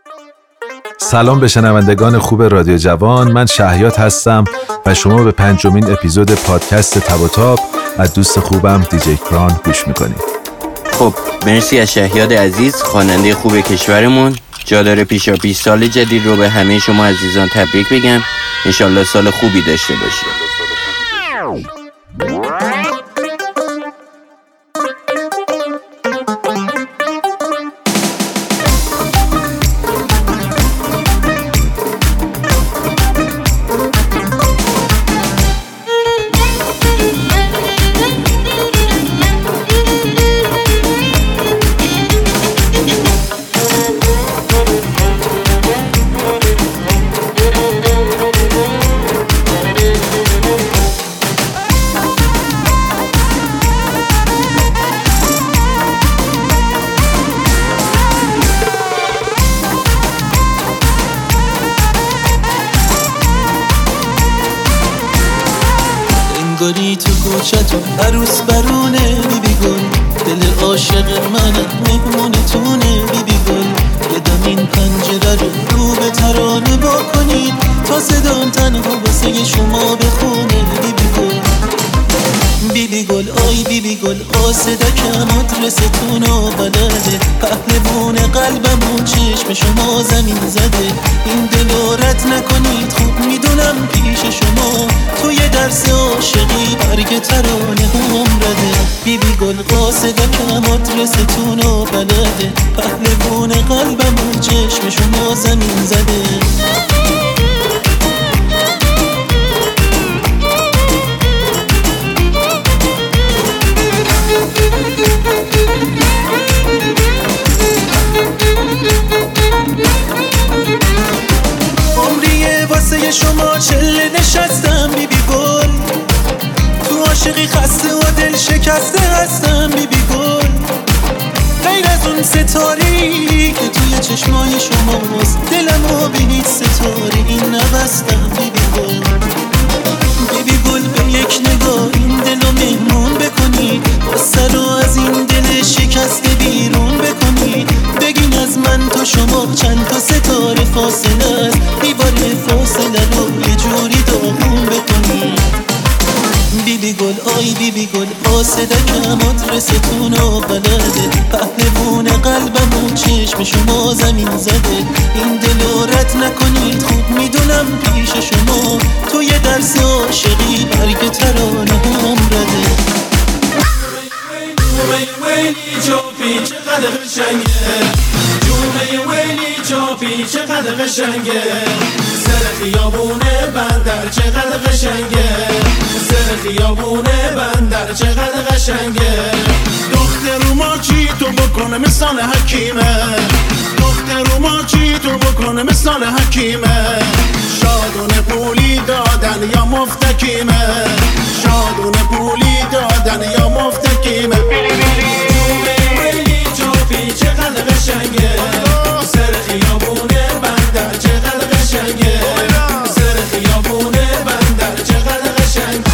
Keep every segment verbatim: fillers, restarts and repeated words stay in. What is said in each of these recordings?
سلام به شنوندگان خوب رادیو جوان، من شهیاد هستم و شما به پنجمین اپیزود پادکست تب و تاب از دوست خوبم دیجی کران گوش میکنید. خب مرسی از شهیاد عزیز، خواننده خوب کشورمون. جا داره پیشا پیش سال جدید رو به همه شما عزیزان تبریک بگم. انشالله سال خوبی داشته باشید. انگاری تو کوچه‌تون عروس برونه بیبی گل، دل عاشق منم مهمونتونه بیبی گل. یه دم این پنجره رو رو به ترانه بکنید تا صدام تنها واسه شما بخونه بیبی گل. بیبی گل آی بیبی گل، قاصدکم آدرستون رو بلده، پهلوون قلبمون چشم شما زمین زده. این دل رد نکنید، خوب میدونم پیش شما توی درس عاشقی برگ ترانه هم رده. بیبی گل قاصدکم آدرستون رو بلده، پهلوون قلبمون چشم شما زمین زده. عمریه واسه شما چله نشستم بیبی گل، تو عاشقی خسته و دل شکسته هستم بیبی گل. غیر از اون ستاری که توی چشمای شماست، دلمو به هیچ ستاره این نبستم بیبی گل. بیبی گل به یک نگاه این دلو مهمون بکنی، واسه رو از این دل شکسته بیرون بکنی. بگین از من تا شما چند تا ستاره فاصله است، دیوار فاصله رو یه جوری داغون بکنی. بیبی گل آی بیبی گل، قاصدکم آدرستون رو بلده، پهلوون قلبمون چشم شما زمین زده. این دل رد نکنید، خوب میدونم پیش شما توی درس عاشقی برگ ترانه هم رده. ویلی جاپی چقدر قشنگه، جونه ویلی جاپی چقدر قشنگه. سر خیابونه بندر چقدر قشنگه، سر خیابونه بندر چقدر قشنگه. دختر ما چی تو بکنه مثال حکیمه، دختر ما چی تو بکنه مثال حکیمه. شادونه پولی دادن یا مفتکیمه، شادونه پولی دادن یا مفتکیمه. ویلی جاپی چقدر قشنگه، سر خیابونه بندر چقدر قشنگه، سر خیابونه بندر چقدر قشنگه.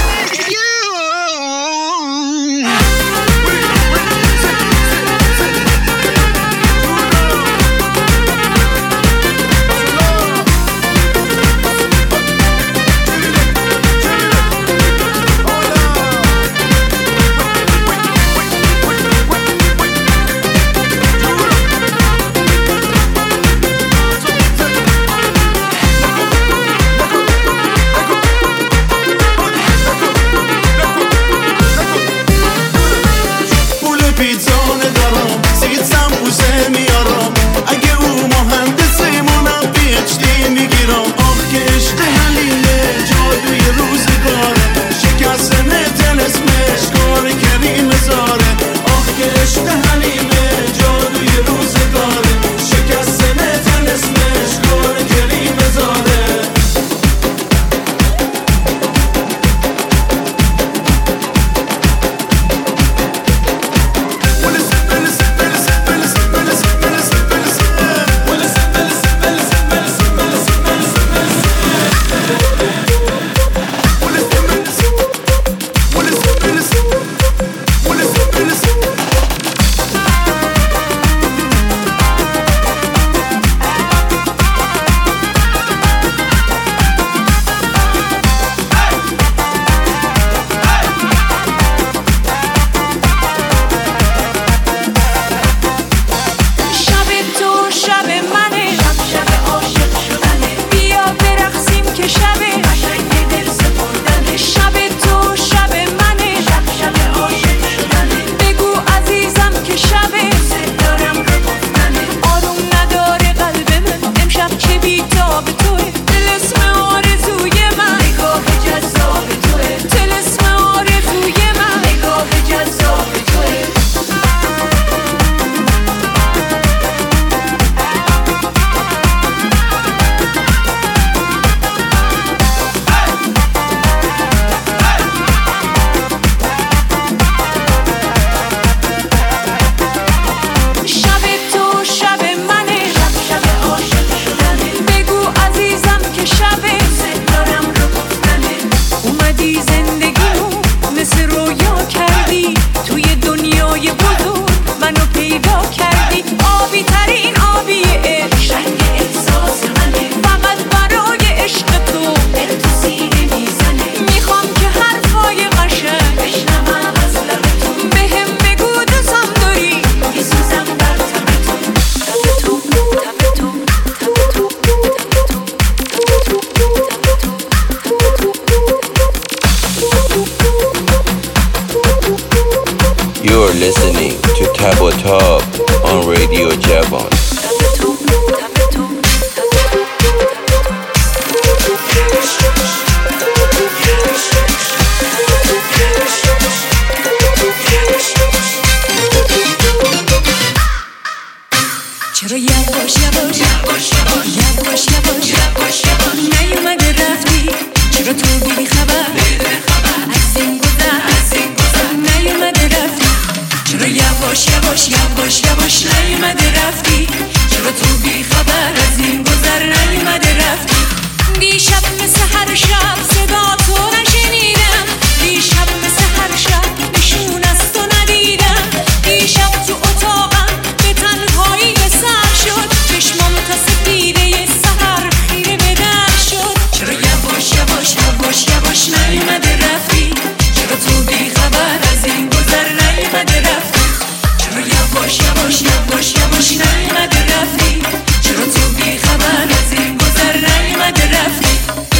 یواش یواش یواش یواش یواش یواش یواش نیومده رفتی چرا تو بی خبر از این گذر از این گذر نیومده رفتی چرا یواش یواش یواش یواش نیومده رفتی چرا تو بی خبر از این گذر نیومده رفتی دیشب مثل هر شب صدا تو نشنیدم دیشب مثل هر شب نشون از تو ندیدم دیشب تو اتاقم به تنهایی به سر شد چشمام تا سپیده سحر خیره به در شد چرا یواش یواش یواش یواش نیومده رفتی چرا تو بی خبر از این گذر نیومده رفتی چرا یواش یواش یواش یواش نیومده رفتی چرا تو بی خبر از این گذر نیومده رفتی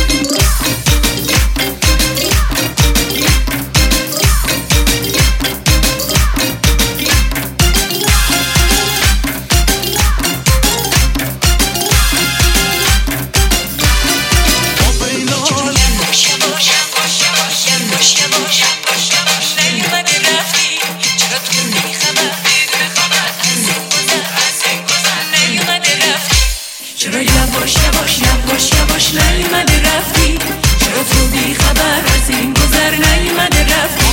چرا یواش یواش یواش یواش نیومده رفتی چرا تو بی خبر از این گذر نیومده رفتی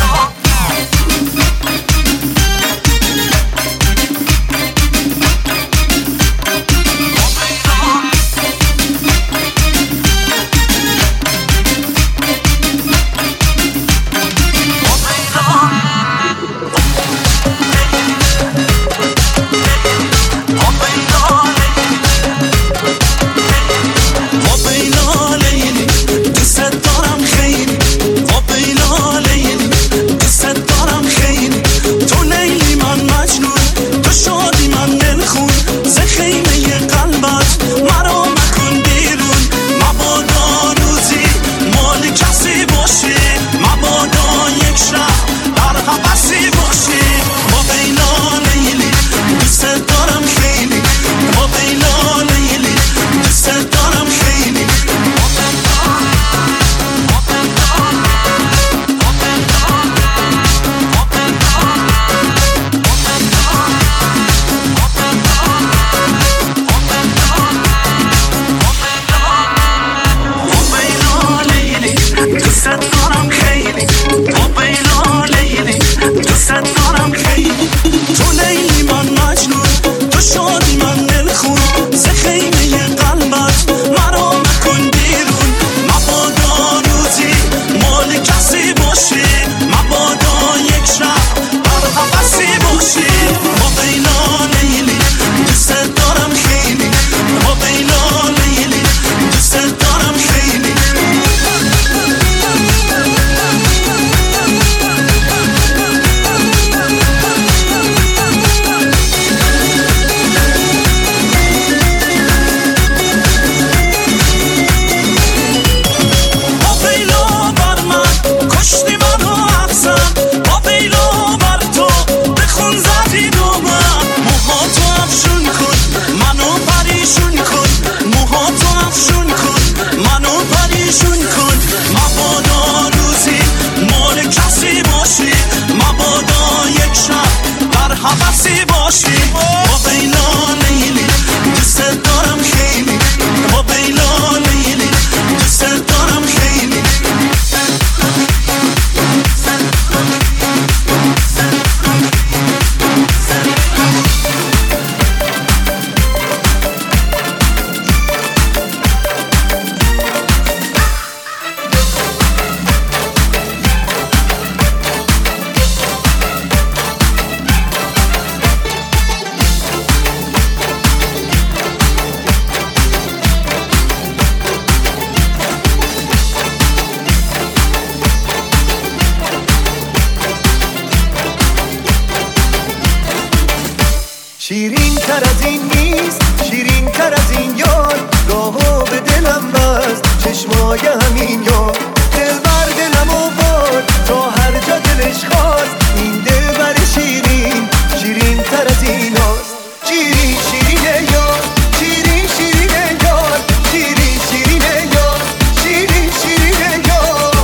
شیرین تر از این نیست شیرین تر از این یار راهو به دلم بست چشمای همین یار دل بر دلم و بار تا هر جا دلش خواست این دل بر شیرین شیرین تر از این هاست شیرین شیرین یار شیرین شیرین یار شیرین شیرین یار شیرین شیرین یار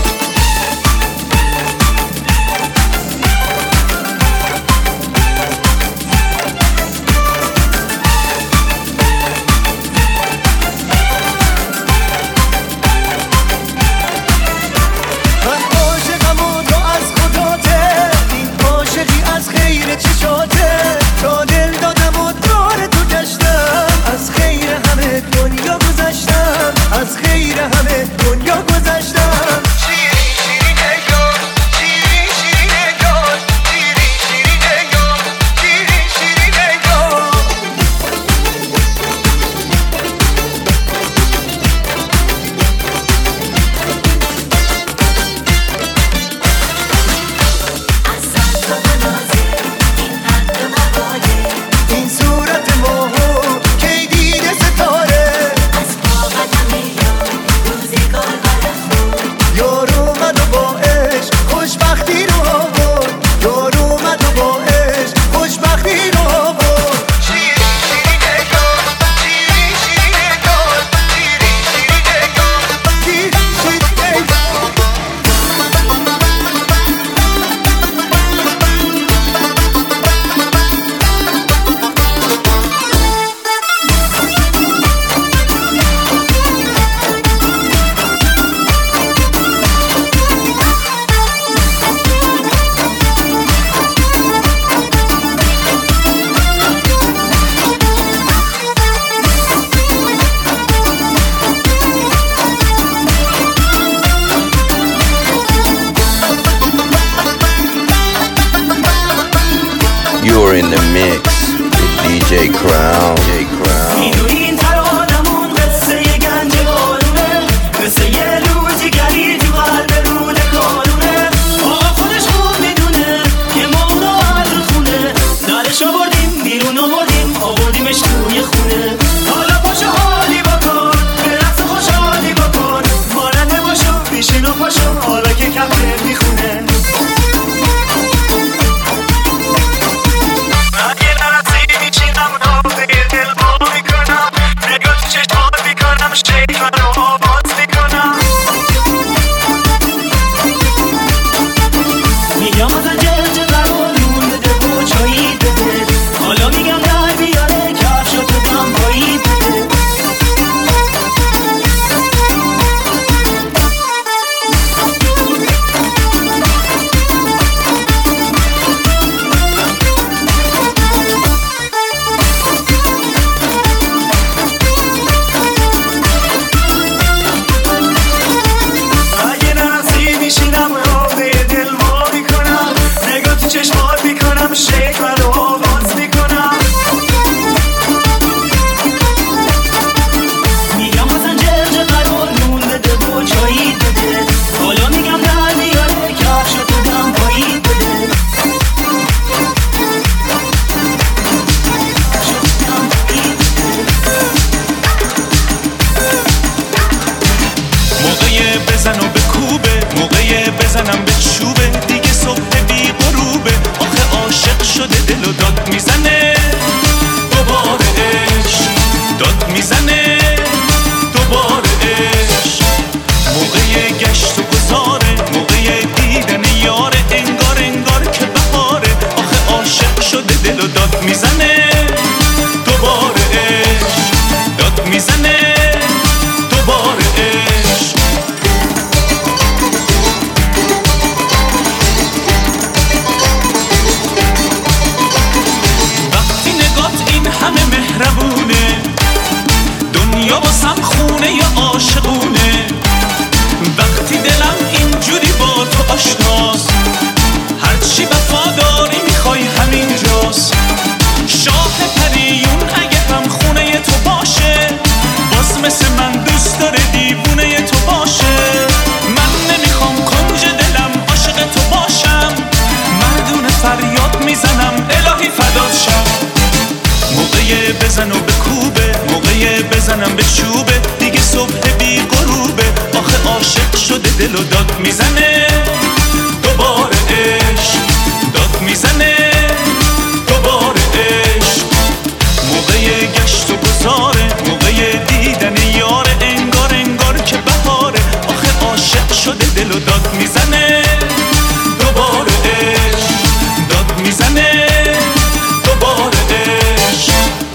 دل و داد میزنه دوباره عشق، داد میزنه دوباره عشق. موقع گشت و گذاره، موقع دیدن یاره، انگار انگار که بهاره. آخه عاشق شده دل و داد میزنه دوباره عشق، داد میزنه دوباره عشق.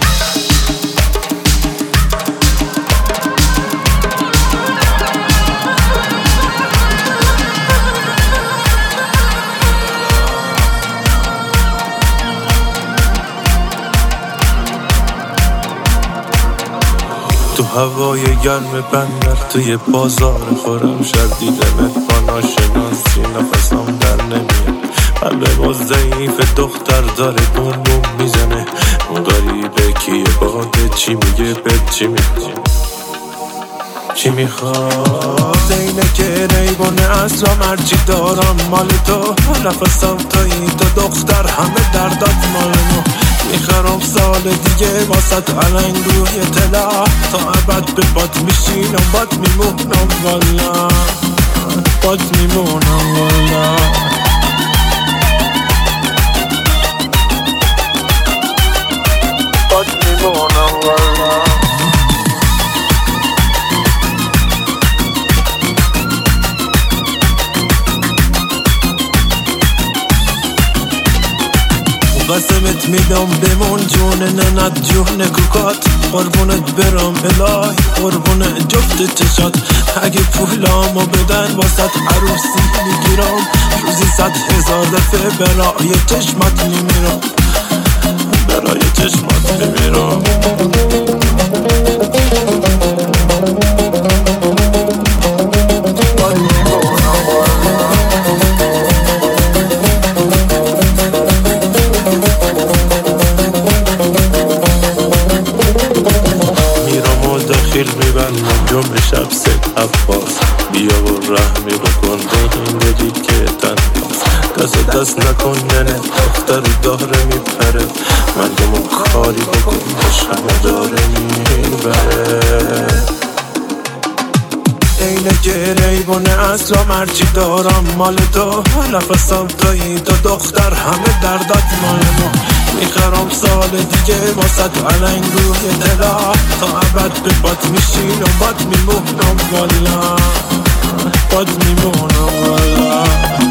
تو هوای گرم بندر، توی بازار خورم شب دیدمت با ناشناسی، نفسم در نمیاد. قلب باز ضعیف دختر داره بوم بوم میزنه. اون غریبه کیه باده، چی میگه بد چی میخواد، چی میخواد. اینه که ریبونه اصلا مرچی دارم مال تو، نفسم توی تو دختر، همه دردات مال ما. میخرم سال دیگه واسط علنگ روی طلا، تا ابد به باد میشینم باد میمونم والا، باد میمونم والا. باد میمونم والا. قسمت میدم بمون جون ننت جون کوکات، قربونت برم الهی قربون جفت چشات. اگه پولامو بدن واسط عروسی میگیرم، روزی صد هزار دفعه برای چشمت میمیرم، برای چشمت میمیرم. جمع شب سید عباس، بیا و رحمی بکن به این دلی که تنهاست. دست دست نکن ننه دختر داره میپره، مردمو کاری بکن همه داره میبره. اینه که ریبونه اصلا مرچی دارم مال تو، نفسم توی تو دختر، همه دردات مال ما. میخرم سال دیگه واسط علنگ روی طلا، تا ابد به باد میشینم باد میمونم والا، باد میمونم والا.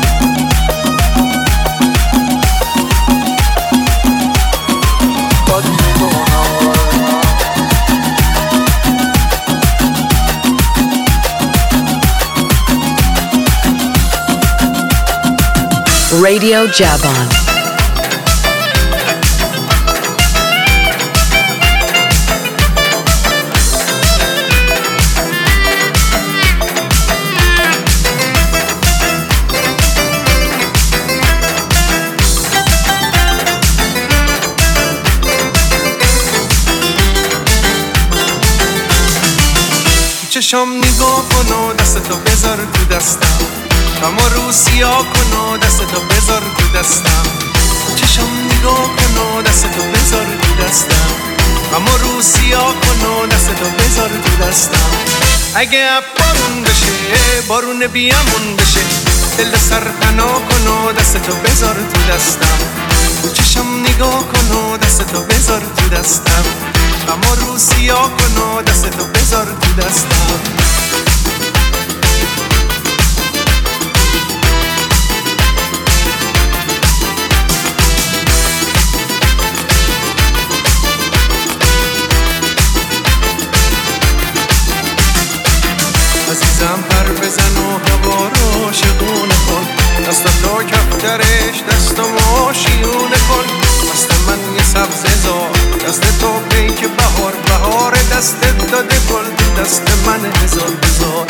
باد میمونم والا. Radio Javan. چشم نگاه کن و دستتو بذار تو دستم، اما رو سیاه کن و دستتو بذار تو دستم. چشم نگاه کن و دستتو بذار تو دستم، اما رو سیاه کن و دستتو بذار تو دستم. اگه بارون بشه بارون بیامون بشه، دل سر پناه کن و دستتو بذار تو دستم. چشم نگاه کن و دستتو بذار تو دستم، اما رو سیاه کن و دستتو بذار تو دستم. عزیزم پر بزن و هوا رو شگونه کن، دست تا کفترش دستمو شیونه کن. دست من یه سبزه زار، دست تو پیک بهار بهار، دست داده گل دست من هزار هزار.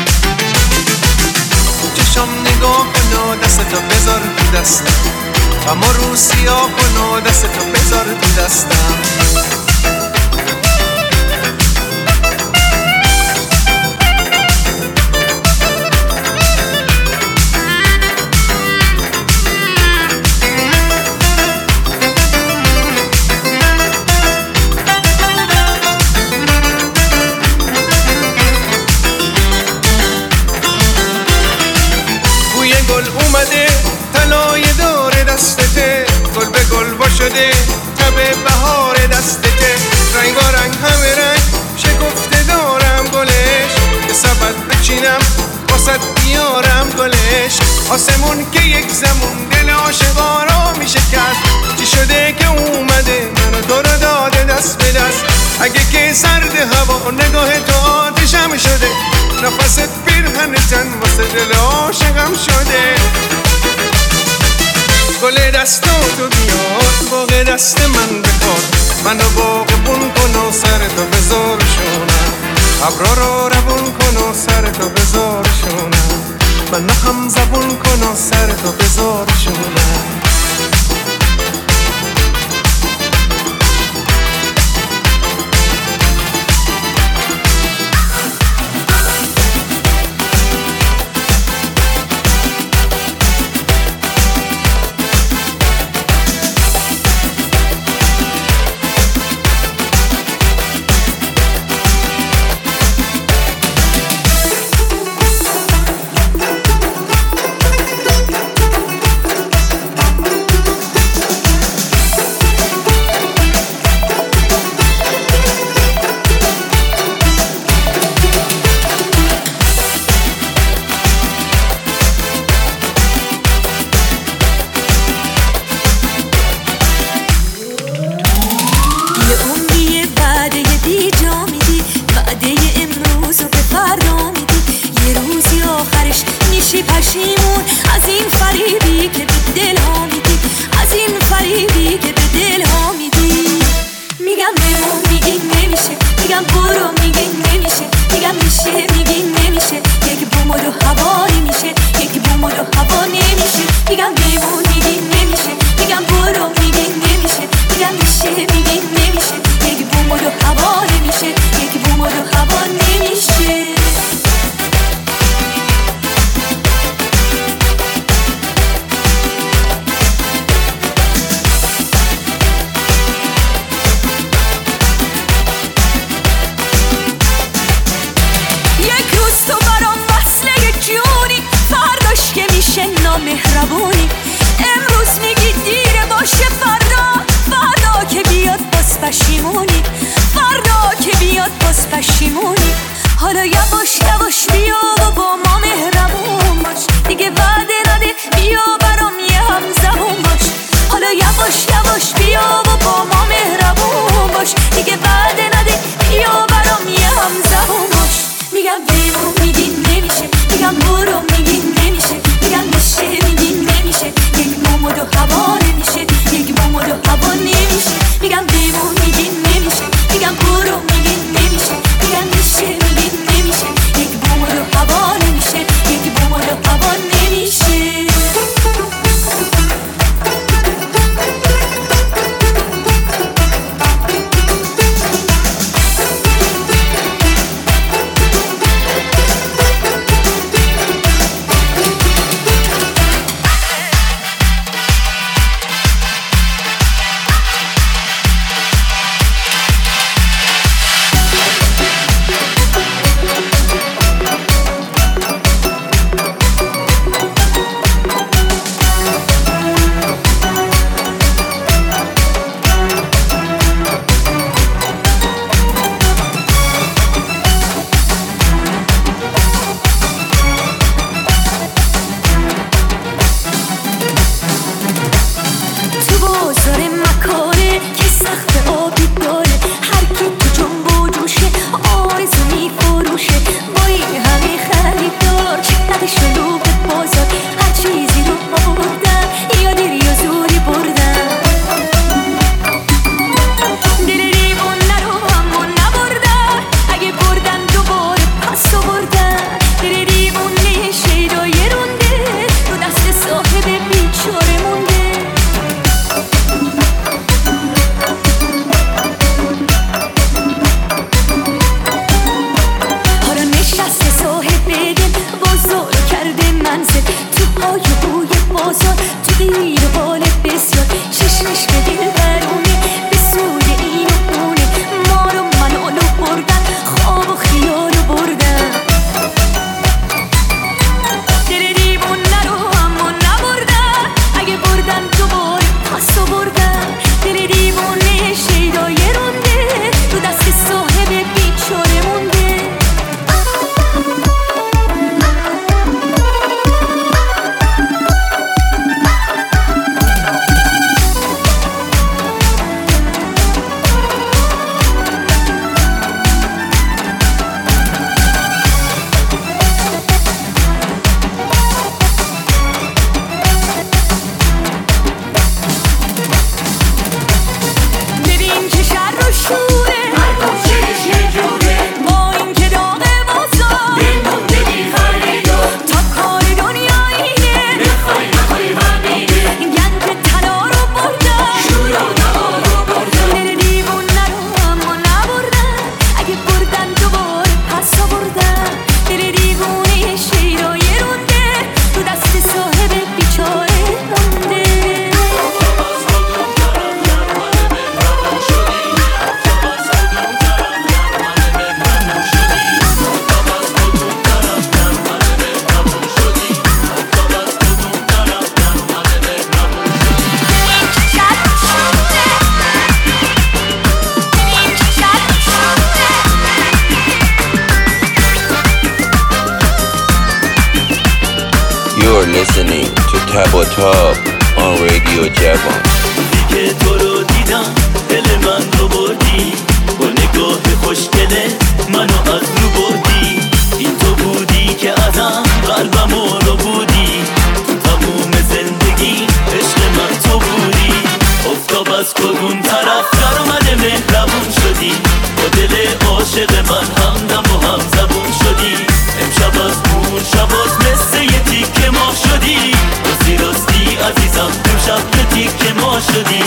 چشم نگاه کن و دستتو بذار تو دستم، اما رو سیاه کن و دستتو بذار تو دستم. واسد بیارم گلش آسمون که یک زمون دل عاشقارا میشه کرد چی شده که اومده منو تو رو داده دست به دست اگه که سرد هوا نگاه تو آتشم شده نفست پیرهن تن واسه دل عاشقم شده گل دست تو بیاد باغ دست من بکار منو باغبون کن و سر تو بذار شونم ابرا رو روون کن و سر تو بذار شونم منو هم زبون کن و سر تو بذار شونم مهربونی امروز میگی دیره باشه فردا فردا که بیاد باز پشیمونی فردا که بیاد باز پشیمونی حالا یواش یواش بیا و با ما مهربون باش دیگه وعده نده بیا برام یه هم زبون باش حالا یواش یواش بیا و با ما مهربون باش دیگه وعده نده بیا برام یه هم زبون باش میگم بیمون میگی نمیشه میگم برو میگی نمیشه میگم میشه میگی نمیشه یک بوم و دو هوا نمیشه یک بوم و دو هوا نمیشه میگم بیمون میگی نمیشه میگم برو میگی نمیشه میگم میشه میگی نمیشه یک بوم و دو هوا نمیشه یک بوم و دو هوا نمیشه تاپ آن رادیو جوان. دیگه تو رو دیدم دل من رو بردی، با نگاه خوشگله منو از رو بردی. این تو بودی که ازم قلبم رو بودی، تو تموم زندگی عشق من تو بودی. افتاب از کدوم طرف در اومده مهربون شدی، با دل عاشق من همدم و هم زبون شدی. امشب از اون شباز مثل یه تیکه ماه شدی، راستی راستی عزیزم امشب یه تیکه ماه شدی.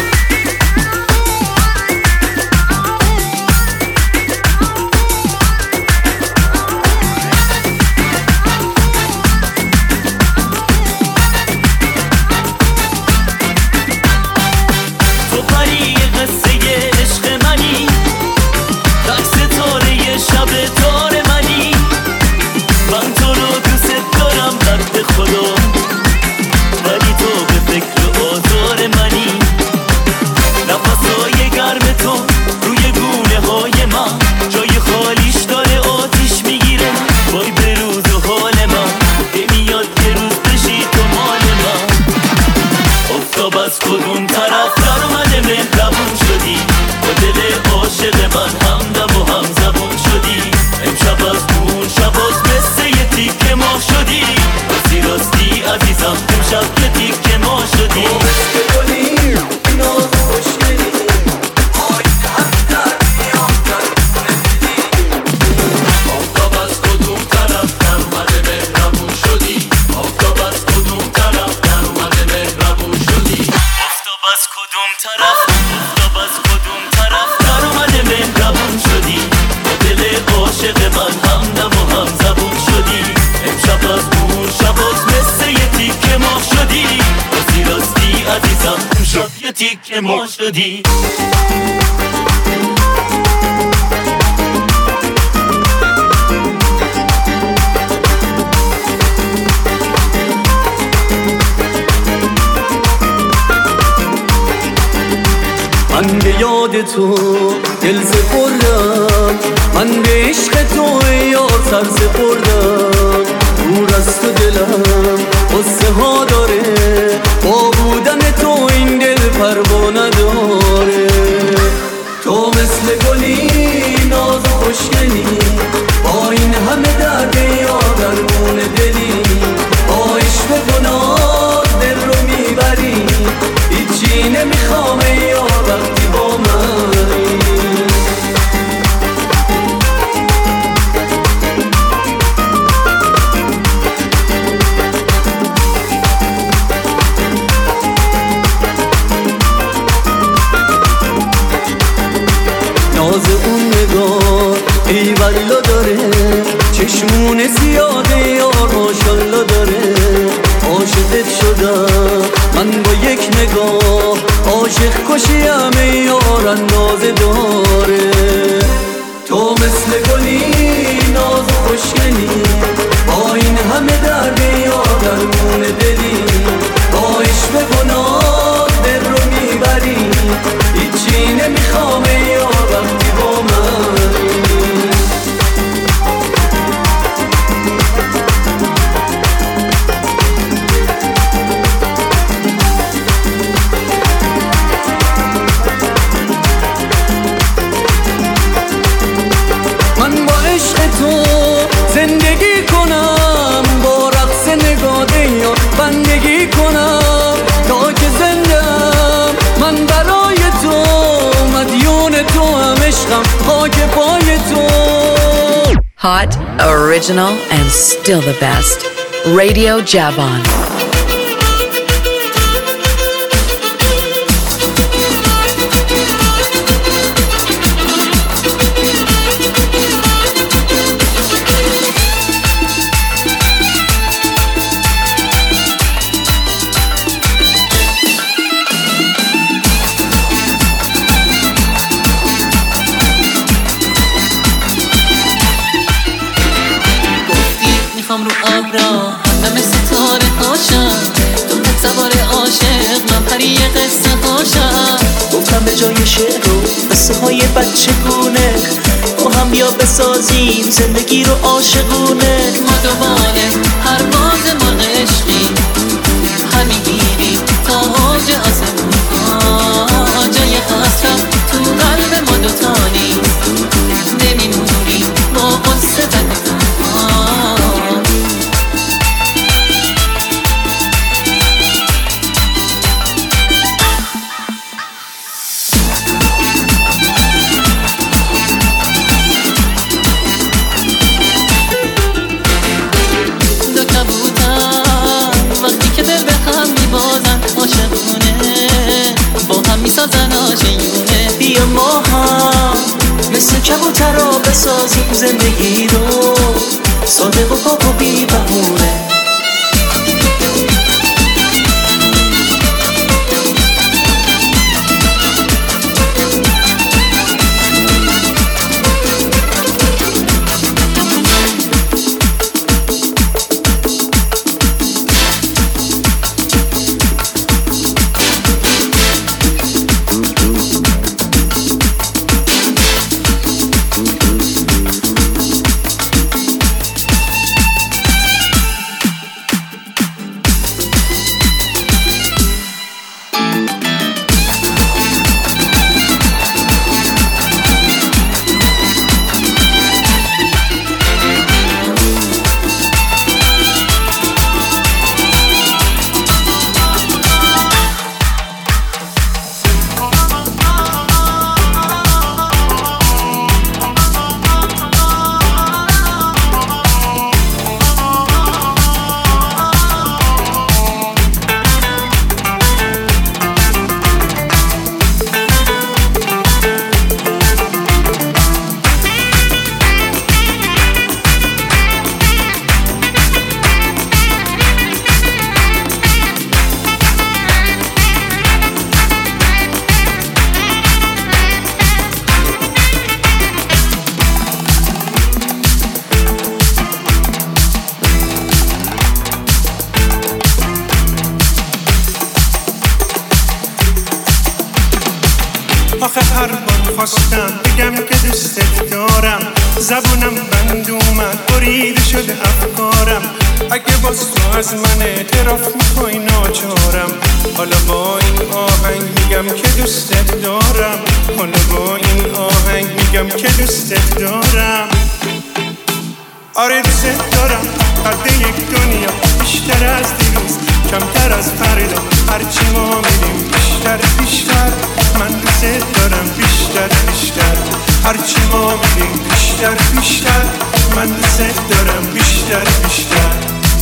تیکه ما شدی. من به یاد تو دل سپردم، من به عشق تو یار سر سپردم. دور از تو دلم قصه ها داره، با بودن تو این دل پروانه داره. تو مثل گلی ناز و خوشگلی، با این همه درد یار درمون دلی. با عشق تو ناز دل رو میبری، هیچی نمیخوام یار وقتی با منی. ناز اون نگاه ای والا داره، چشمون زیاده یار ماشالله داره. عاشقت شدم من با یک نگاه، عاشق کشیم ای یار اندازه داره. تو مثل گلی ناز و خوشگلی، با این همه درد یار درمون دلی. با عشق گناه دل رو میبری، هیچی نمیخوام یار وقتی با منی. من با عشق تو زندگی کنم، با رقص نگاه یار بندگی کنم تا که زندم. من برای تو مدیون تو هم عشقم خاک پای تو. Hot, original, and still the best. Radio Javan. میخوام رو ابرا همه ستاره هاشم، تو تصور عاشق من پری قصه هاشم. گفتم به جای شعر و قصه های بچه گونه، با هم بیا بسازیم زندگی رو عاشقونه. ما دوباره پرواز ما عشقی، هم میگیری تا اوج آسمون ها. جای حسرت تو قلب ما دوتا نیست، نمیمونی با قصه تنها. میسازن آشیونه. بیا ما هم مثل کبوترها بسازیم زندگی رو صادق و پاک و بی بهونه. آخه هر بار خواستم بگم که دوستت دارم، زبونم بند اومد بریده شده افکارم. اگه باز تو از من اعتراف میخوای ناچارم، حالا با این آهنگ میگم که دوستت دارم. حالا با این آهنگ میگم که دوستت دارم. آره دوستت دارم، قد یک دنیا بیشتر از دیروز، کمتر از فردا. هرچی ما میریم بیشتر بیشتر، من دوستت دارم بیشتر بیشتر. هرچی ما میریم بیشتر بیشتر، من دوستت دارم بیشتر بیشتر.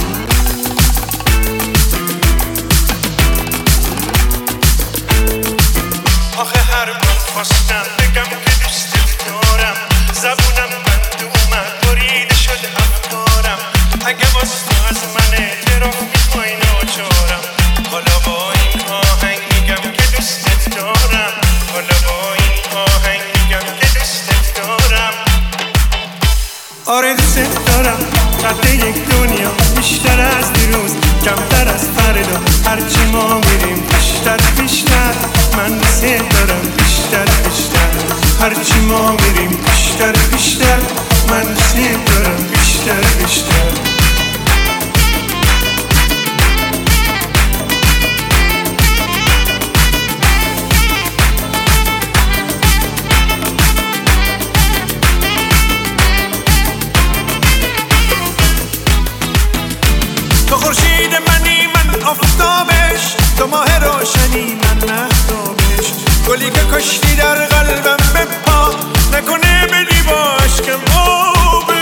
آخه هر بار خواستم بگم که دوستت دارم، زبونم بند اومد بریده شده افکارم. اگه باز تو از من اعتراف میخوای ناچارم، حالا با این آهنگ میگم که دوستت دارم. حالا با این آهنگ میگم که دوستت دارم. آره دوستت دارم، قد یک دنیا بیشتر از دیروز، کمتر از فردا. هرچی ما میریم بیشتر بیشتر، من دوستت دارم بیشتر بیشتر. هرچی ما میریم بیشتر بیشتر، من دوستت دارم بیشتر بیشتر. تو خورشید منی من آفتابش، تو ماه روشنی من مهتابش. گلی که کشتی در قلبم بپا، نکنه بدی باش که موبش.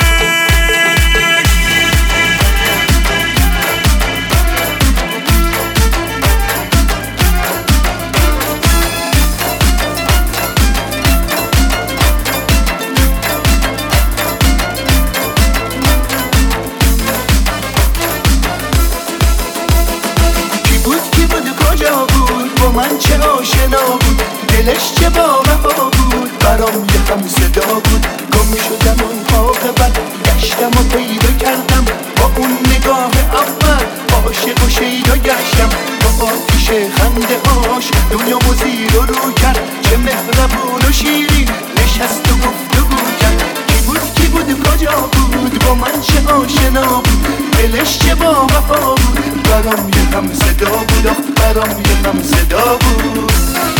من چه آشنا بود، دلش چه با وفا بود، برام یه هم صدا بود. گم شدم اون عاقبت، گشتم و پیدا کردم با اون نگاه اول. عاشق و شیدا گشتم با آتیش خنده هاش، دنیا و زیر و رو کرد. چه مهربون و شیرین نشست و گفت و گو کرد. کی بود کی بود کجا بود، با من چه آشنا بود، دلش چه با وفا بود، برام یه هم صدا بود آخ برام یه هم صدا بود.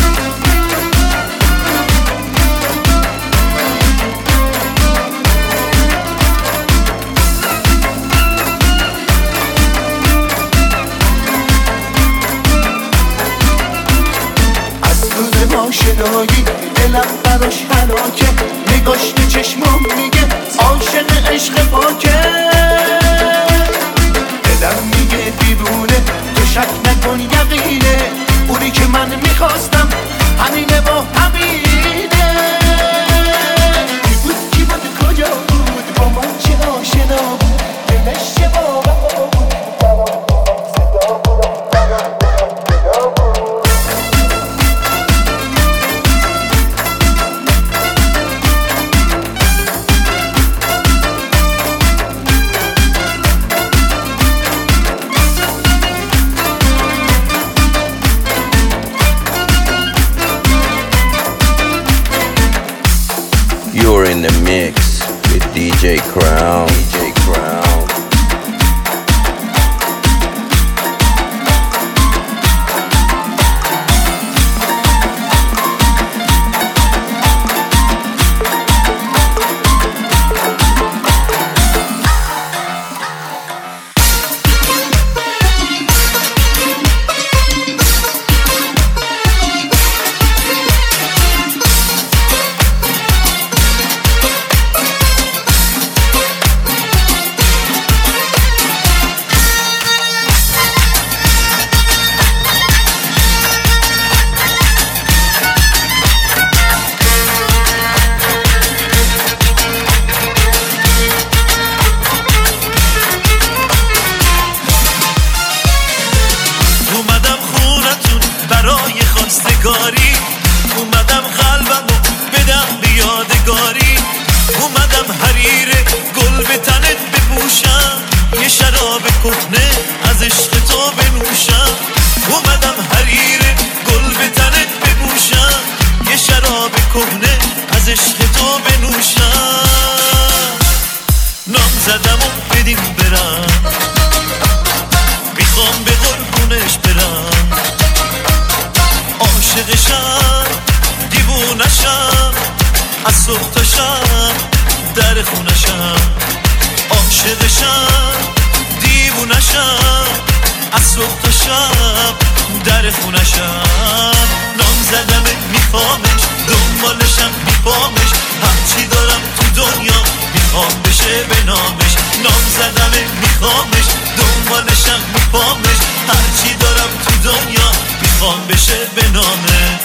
آشنایی دلم براش هلاکه، نگاش به چشمام میگه عاشق عشق پاکه. دلم میگه دیوونه تو شک نکن یقینه، اونی که من میخواستم همینه با همینه. کی بود کی بود کجا بود با من چه آشنا بود، دلش چه باور بود. You're in the mix with D J Crown. D J Crown. اومدم قلبمو بدم بیادگاری، اومدم حریر گل به تنت بپوشم، یه شراب کهنه از عشق تو بنوشم. اومدم حریر گل به تنت بپوشم، یه شراب کهنه از عشق تو بنوشم. نام زدم و بدیم برم، میخوام به قربونش برم. عاشقشم دیوونشم، از صبح تا شب در خونشم. عاشقشم دیوونشم، از صبح تا شب در خونشم. نام زدمه میخوامش، دنبالشم میپامش، هرچی دارم تو دنیا میخوام بشه به نامش. نام زدمه میخوامش، دنبالشم میپامش، هرچی دارم تو دنیا میخوام بشه به نامه.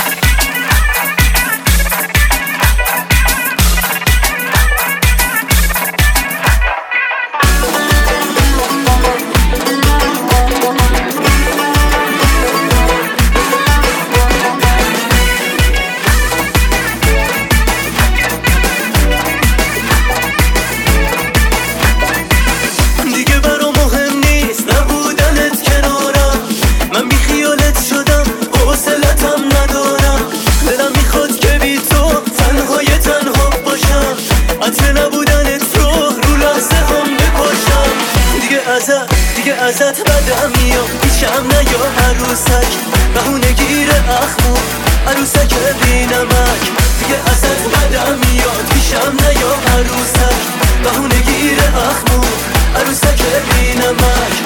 ازت بدم میاد پیشم نیا عروسک، بهونه گیر اخمو عروسک بینمک. دیگه ازت بدم میاد پیشم نیا عروسک، بهونه گیر اخمو عروسک بینمک.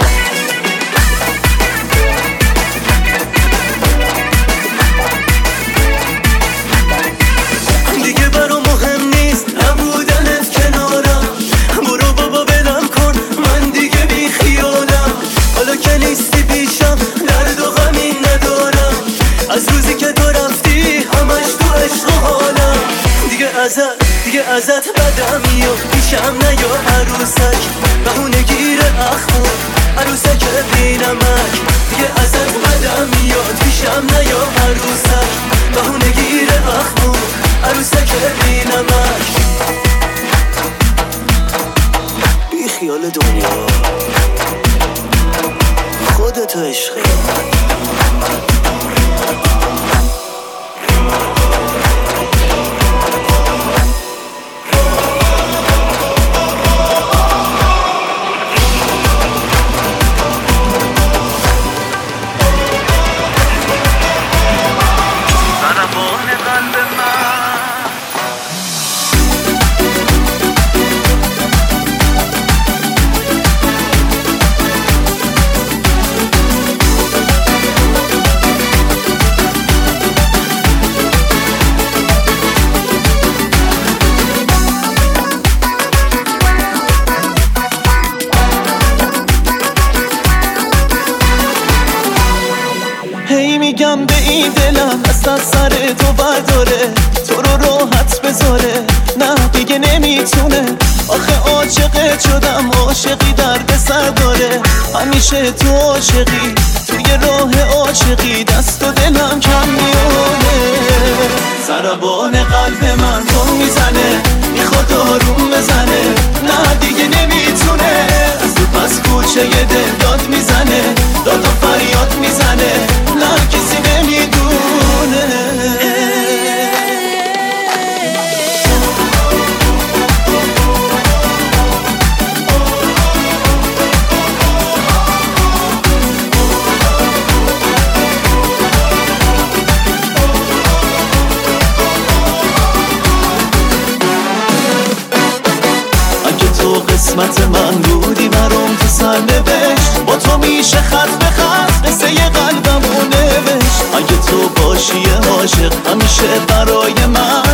دیگه برام مهم نیست نبودنت کنارم، برو بابا بلم کن من دیگه بی خیالم. حالا که نیستی پیشم درد و غمی ندارم، از روزی که تو رفتی همش تو عشق و حالم. دیگه ازت دیگه ازت بدم میاد پیشم نیا عروسک، بهونه گیر اخمو عروسک بینمک. دیگه ازت بدم میاد پیشم نیا عروسک، بهونه گیر اخمو عروسک بینمک. بی خیال دنیا خودتو عشقی. دست از سر تو برداره، تو رو راحت بذاره، نه دیگه نمیتونه. آخه عاشقت شدم، عاشقی درد سر داره، همیشه تو عاشقی، توی راه عاشقی دست و دلم کم میونه. ضربان قلب من تو میزنه، میخواد آروم بزنه، نه دیگه نمیتونه. از تو پس کوچه یه دل داد میزنه، داد و فریاد میزنه، نه کسی نمیدونه. قسمت من بودی برام تو سرنوشت، با تو میشه خط به خط قصه قلبمو نوشت. اگه تو باشی عاشق همیشه برای من،